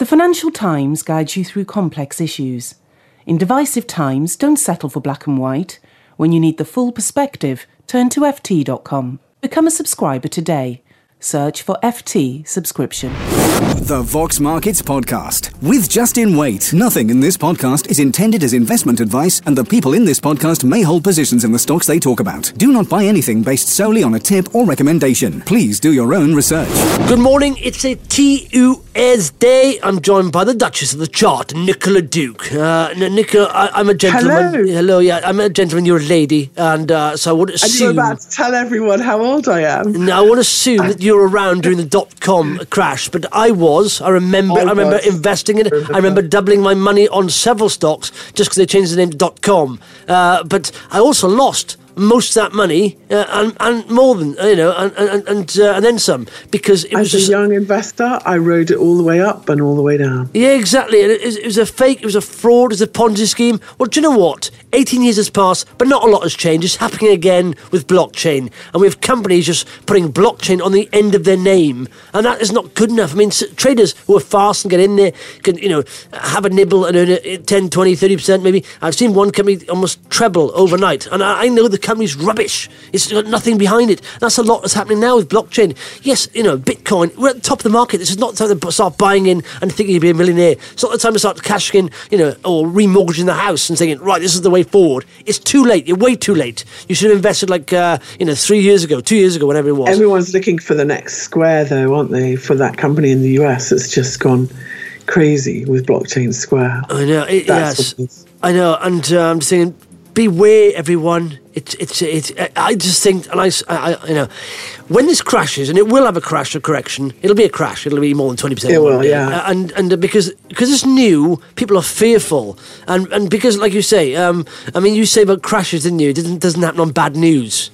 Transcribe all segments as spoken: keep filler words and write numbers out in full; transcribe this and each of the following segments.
The Financial Times guides you through complex issues. In divisive times, don't settle for black and white. When you need the full perspective, turn to F T dot com. Become a subscriber today. Search for F T subscription. The Vox Markets Podcast with Justin Waite. Nothing in this podcast is intended as investment advice, and the people in this podcast may hold positions in the stocks they talk about. Do not buy anything based solely on a tip or recommendation. Please do your own research. Good morning. It's a T U S day. I'm joined by the Duchess of the Chart, Nicola Duke. Uh, Nicola, I, I'm a gentleman. Hello. Hello. Yeah, I'm a gentleman. You're a lady, and uh, so I would assume. And you're about to tell everyone how old I am. I would assume that you were around during the dot-com crash, but I was. I remember. I, I remember was. investing in it. I remember doubling my money on several stocks just because they changed the name to .com. Uh, but I also lost most of that money uh, and, and more than you know, and and and, uh, and then some, because it was as just a young investor, I rode it all the way up and all the way down. Yeah, exactly. And it, it was a fake. It was a fraud. It was a Ponzi scheme. Well, do you know what? eighteen years has passed, but not a lot has changed. It's happening again with blockchain, and we have companies just putting blockchain on the end of their name, and that is not good enough. I mean, traders who are fast and get in there can, you know, have a nibble and earn a ten, twenty, thirty percent maybe. I've seen one company almost treble overnight, and I, I know the company's rubbish. It's got nothing behind it. That's a lot that's happening now with blockchain. Yes, you know, Bitcoin, we're at the top of the market. This is not the time to start buying in and thinking you'll be a millionaire. It's not the time to start cashing in, you know, or remortgaging the house and saying, right, this is the way forward. It's too late. You're way too late. You should have invested like, uh, you know, three years ago, two years ago, whatever it was. Everyone's looking for the next Square, though, aren't they? For that company in the U S that's just gone crazy with Blockchain Square. I know. It, That's yes, I know. And uh, I'm just saying, beware, everyone. It's, it's, it's. I just think, and I, I, you know, when this crashes, and it will have a crash or correction, it'll be a crash. It'll be more than twenty percent. It will, yeah. And and because because it's new, people are fearful, and and because, like you say, um, I mean, you say about crashes, didn't you? It doesn't doesn't happen on bad news.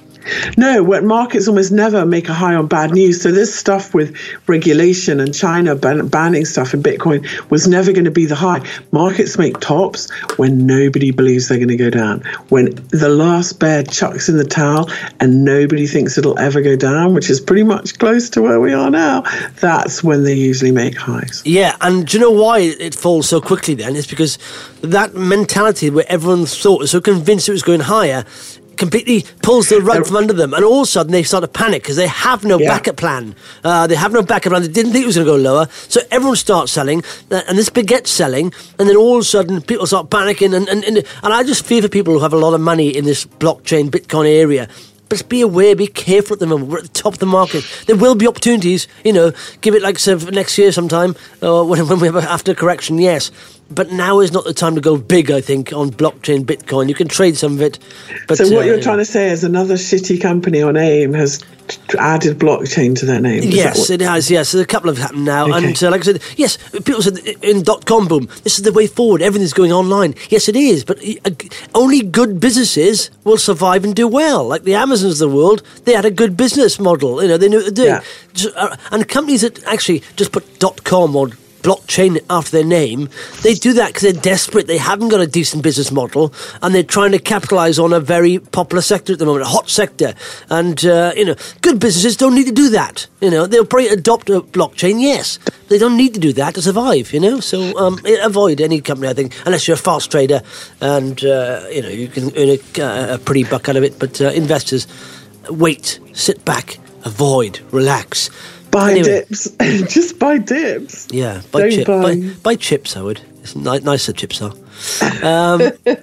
No, what markets almost never make a high on bad news. So this stuff with regulation and China ban- banning stuff and Bitcoin was never going to be the high. Markets make tops when nobody believes they're going to go down. When the last bear chucks in the towel and nobody thinks it'll ever go down, which is pretty much close to where we are now, that's when they usually make highs. Yeah, and do you know why it falls so quickly then? It's because that mentality where everyone thought was so convinced it was going higher completely pulls the rug from under them, and all of a sudden they start to panic because they have no yeah. backup plan. Uh, they have no backup plan. They didn't think it was going to go lower, so everyone starts selling, and this begets selling, and then all of a sudden people start panicking, and and, and, and I just fear for people who have a lot of money in this blockchain, Bitcoin area. But just be aware, be careful at the moment. We're at the top of the market. There will be opportunities, you know, give it like say, next year sometime, or when, when we have a, after correction, yes. But now is not the time to go big, I think, on blockchain, Bitcoin. You can trade some of it. But, so what uh, you're trying to say is another shitty company on AIM has t- added blockchain to their name? Is yes, it has, yes. There's a couple of happened now. Okay. And uh, like I said, yes, people said in dot-com boom, this is the way forward. Everything's going online. Yes, it is. But uh, only good businesses will survive and do well. Like the Amazons of the world, they had a good business model. You know, they knew what to do. Yeah. Just, uh, and companies that actually just put .com or blockchain after their name, they do that because they're desperate. They haven't got a decent business model, and they're trying to capitalise on a very popular sector at the moment, a hot sector. And uh, you know, good businesses don't need to do that. You know, they'll probably adopt a blockchain. Yes, they don't need to do that to survive. You know, so um, avoid any company, I think, unless you're a fast trader and uh, you know you can earn a, a pretty buck out of it. But uh, investors, wait, sit back, avoid, relax. Buy anyway. dips. Just buy dips. Yeah, buy, Don't chip, buy. buy, buy chips, Howard. It's ni- nicer chips are. Um,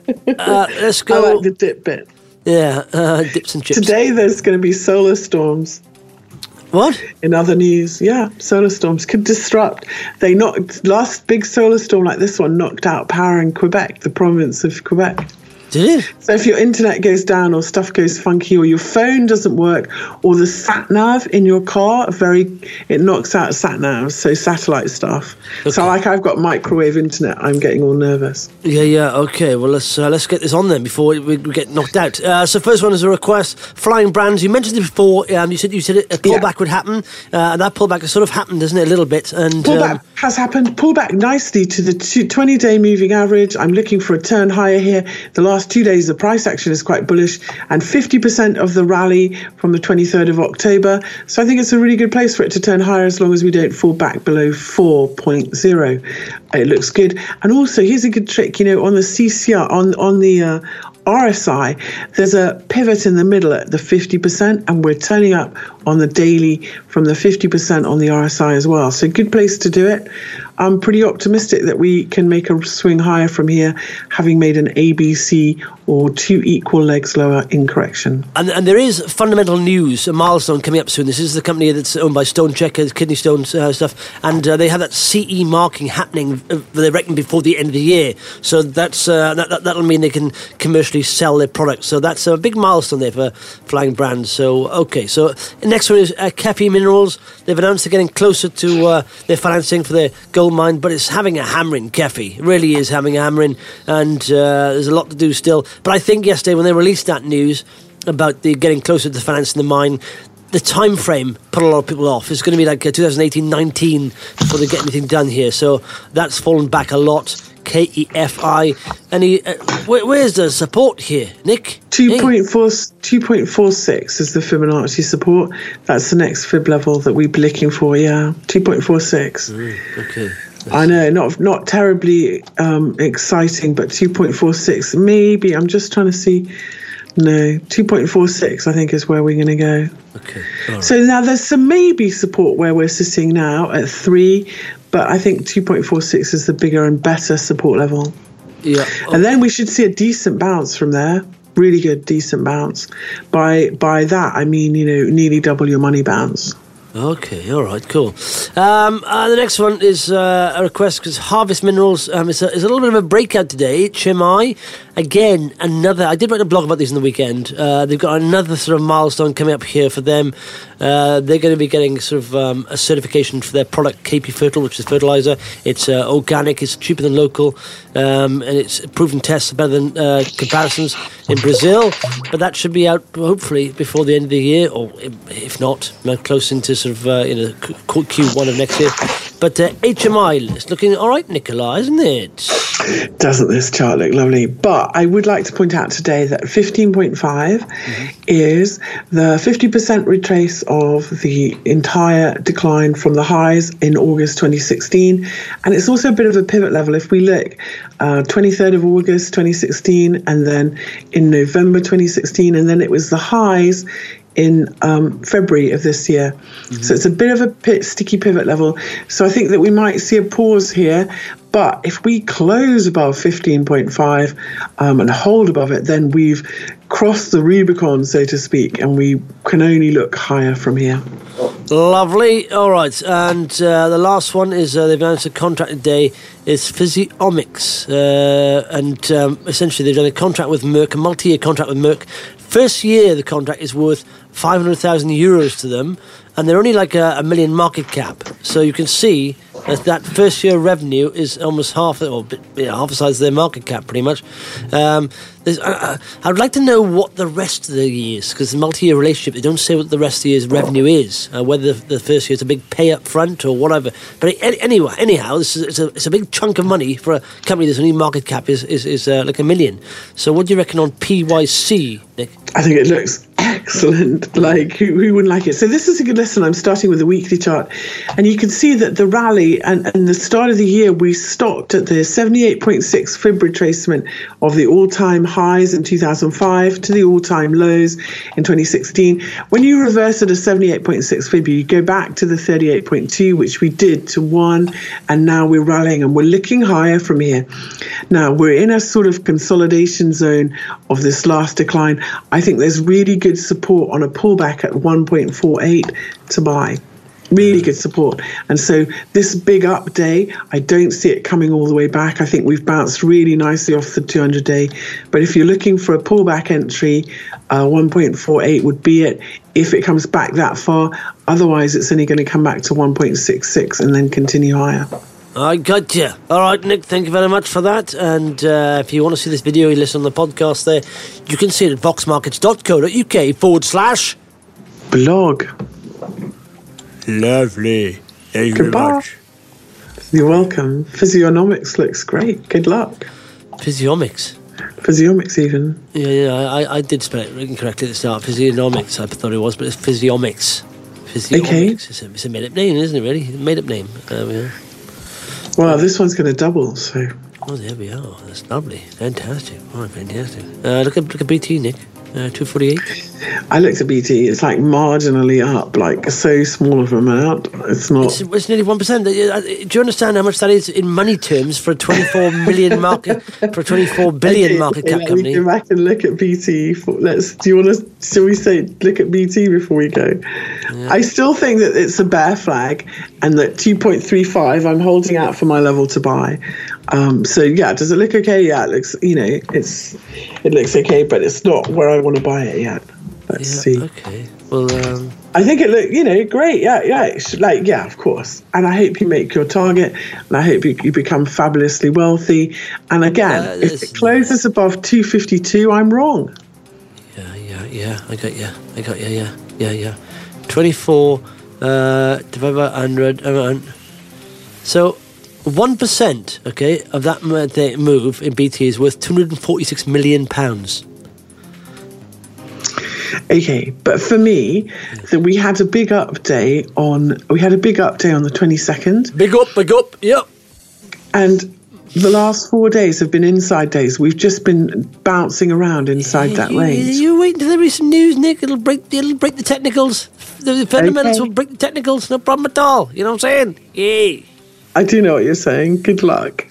uh, let's go. I like the dip bit. Yeah, uh, dips and chips. Today there's going to be solar storms. What? In other news, yeah, solar storms could disrupt. They knocked, last big solar storm like this one knocked out power in Quebec, the province of Quebec. Did it? So if your internet goes down or stuff goes funky or your phone doesn't work or the sat-nav in your car, very it knocks out sat-navs, so satellite stuff. Okay. So like I've got microwave internet, I'm getting all nervous. Yeah, yeah, okay. Well, let's uh, let's get this on then before we, we get knocked out. Uh, so first one is a request, Flying Brands. You mentioned it before. Um, you said you said a pullback yeah. would happen, uh, and that pullback has sort of happened, hasn't it, a little bit? And pullback um, has happened. Pullback nicely to the twenty-day moving average. I'm looking for a turn higher here. The last last two days, the price action is quite bullish, and fifty percent of the rally from the twenty-third of October. So I think it's a really good place for it to turn higher as long as we don't fall back below four point oh. It looks good. And also, here's a good trick, you know, on the C C R, on, on the uh, R S I, there's a pivot in the middle at the fifty percent, and we're turning up on the daily from the fifty percent on the R S I as well. So good place to do it. I'm pretty optimistic that we can make a swing higher from here, having made an A B C or two equal legs lower in correction. And, and there is fundamental news, a milestone coming up soon. This is the company that's owned by Stone Checkers, kidney stones uh, stuff, and uh, they have that C E marking happening, uh, they reckon, before the end of the year. So that's uh, that, that, that'll mean they can commercially sell their products. So that's a big milestone there for Flying Brands. So, okay, so the next one is uh, Kepi Minerals. They've announced they're getting closer to uh, their financing for their gold mine, but it's having a hammering, Kefi. It really is having a hammering, and uh, there's a lot to do still. But I think yesterday when they released that news about the getting closer to financing the mine, the time frame put a lot of people off. It's going to be like uh, twenty eighteen nineteen before they get anything done here. So that's fallen back a lot. K E F I. Any, uh, where, where's the support here, Nick? two point four, two point four six is the Fibonacci support. That's the next fib level that we'd be looking for, yeah. two point four six. Mm, okay. That's I know, not not terribly um, exciting, but two point four six, maybe. I'm just trying to see. No, two point four six, I think, is where we're going to go. Okay. Right. So now there's some maybe support where we're sitting now at three, but I think two point four six is the bigger and better support level. Yeah. Oh. And then we should see a decent bounce from there. Really good, decent bounce. By by that, I mean, you know, nearly double your money bounce. Okay, all right, cool. Um, uh, the next one is uh, a request because Harvest Minerals um, is, a, is a little bit of a breakout today. H M I, again, another. I did write a blog about these in the weekend. Uh, they've got another sort of milestone coming up here for them. Uh, they're going to be getting sort of um, a certification for their product, K P Fertile, which is fertilizer. It's uh, organic, it's cheaper than local, um, and it's proven tests better than uh, comparisons in Brazil. But that should be out hopefully before the end of the year, or if not, close into sort of uh, you know Q one of next year. But uh, H M I is looking all right, Nicola, isn't it? Doesn't this chart look lovely? But I would like to point out today that fifteen point five mm-hmm. is the fifty percent retrace of the entire decline from the highs in August twenty sixteen. And it's also a bit of a pivot level. If we look, uh, twenty-third of August twenty sixteen, and then in November twenty sixteen, and then it was the highs in um, February of this year. Mm-hmm. So it's a bit of a pit, sticky pivot level. So I think that we might see a pause here. But if we close above fifteen point five um, and hold above it, then we've crossed the Rubicon, so to speak, and we can only look higher from here. Lovely. All right. And uh, the last one is uh, they've announced a contract today. It's Physiomyx. Uh, and um, essentially they've done a contract with Merck, a multi-year contract with Merck. First year the contract is worth five hundred thousand euros to them, and they're only like a, a million market cap. So you can see that that first year revenue is almost half, or you know, half the size of their market cap, pretty much. Um, uh, I would like to know what the rest of the years, because the multi-year relationship, they don't say what the rest of the year's revenue is, uh, whether the, the first year is a big pay up front or whatever. But anyway, anyhow, this is, it's, a, it's a big chunk of money for a company that's only market cap is is, is uh, like a million. So what do you reckon on P Y C, Nick? I think it looks excellent. Like, who, who wouldn't like it? So this is a good lesson. I'm starting with the weekly chart, and you can see that the rally and, and the start of the year, we stopped at the seventy-eight point six fib retracement of the all-time highs in two thousand five to the all-time lows in twenty sixteen. When you reverse at a seventy-eight point six fib, you go back to the thirty-eight point two, which we did to one, and now we're rallying and we're looking higher from here. Now we're in a sort of consolidation zone of this last decline. I think there's really good support on a pullback at one point four eight to buy. Really good support. And so this big up day, I don't see it coming all the way back. I think we've bounced really nicely off the two hundred day. But if you're looking for a pullback entry, uh, one point four eight would be it if it comes back that far. Otherwise, it's only going to come back to one point six six and then continue higher. I got you. All right, Nick, thank you very much for that. And uh, if you want to see this video, you listen on the podcast there, you can see it at voxmarkets.co.uk forward slash blog. Lovely. Thank you Goodbye. very much. You're welcome. Physiognomics looks great. Good luck. Physiognomics? Physiomics even. Yeah, yeah, I, I did spell it incorrectly at the start. Physionomics, I thought it was, but it's physiomics. Physiomics. Okay. It's a, it's a made-up name, isn't it, really? A made-up name. Um, yeah. Well, this one's going to double, so... Oh, there we are. That's lovely. Fantastic. Oh, fantastic. Uh, look at look at B T, Nick. Uh, two forty-eight. I looked at B T. It's like marginally up, like so small of an amount. It's not. It's, it's nearly one percent. Do you understand how much that is in money terms for a twenty-four million market, for a twenty-four billion okay, market okay, cap let company? me go back and look at B T. For, let's. Do you want to? Shall we say look at B T before we go? Yeah. I still think that it's a bear flag, and that two point three five. I'm holding out for my level to buy. Um, so yeah, does it look okay? Yeah, it looks. You know, it's. It looks okay, but it's not where I want to buy it yet. Let's yeah, see. Okay. Well, um, I think it look, you know, great. Yeah, yeah. It's like, yeah, of course. And I hope you make your target, and I hope you, you become fabulously wealthy. And again, uh, if it closes above two fifty-two, I'm wrong. Yeah, yeah, yeah. I got you. I got you. Yeah, yeah, yeah. twenty-four uh, divided by one hundred. Um, so one percent, okay, of that move in B T is worth two hundred forty-six million pounds. Okay, but for me, that we had a big update on we had a big update on the twenty-second. Big up, big up, yep. And the last four days have been inside days. We've just been bouncing around inside yeah, that you, range. You wait until there is some news, Nick. It'll break. It'll break the technicals. The fundamentals okay. will break the technicals. No problem at all. You know what I'm saying? Yeah. I do know what you're saying. Good luck.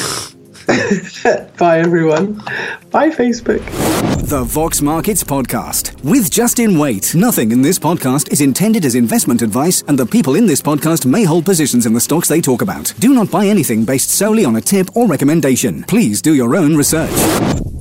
Bye, everyone. Bye, Facebook. The Vox Markets Podcast with Justin Waite. Nothing in this podcast is intended as investment advice, and the people in this podcast may hold positions in the stocks they talk about. Do not buy anything based solely on a tip or recommendation. Please do your own research.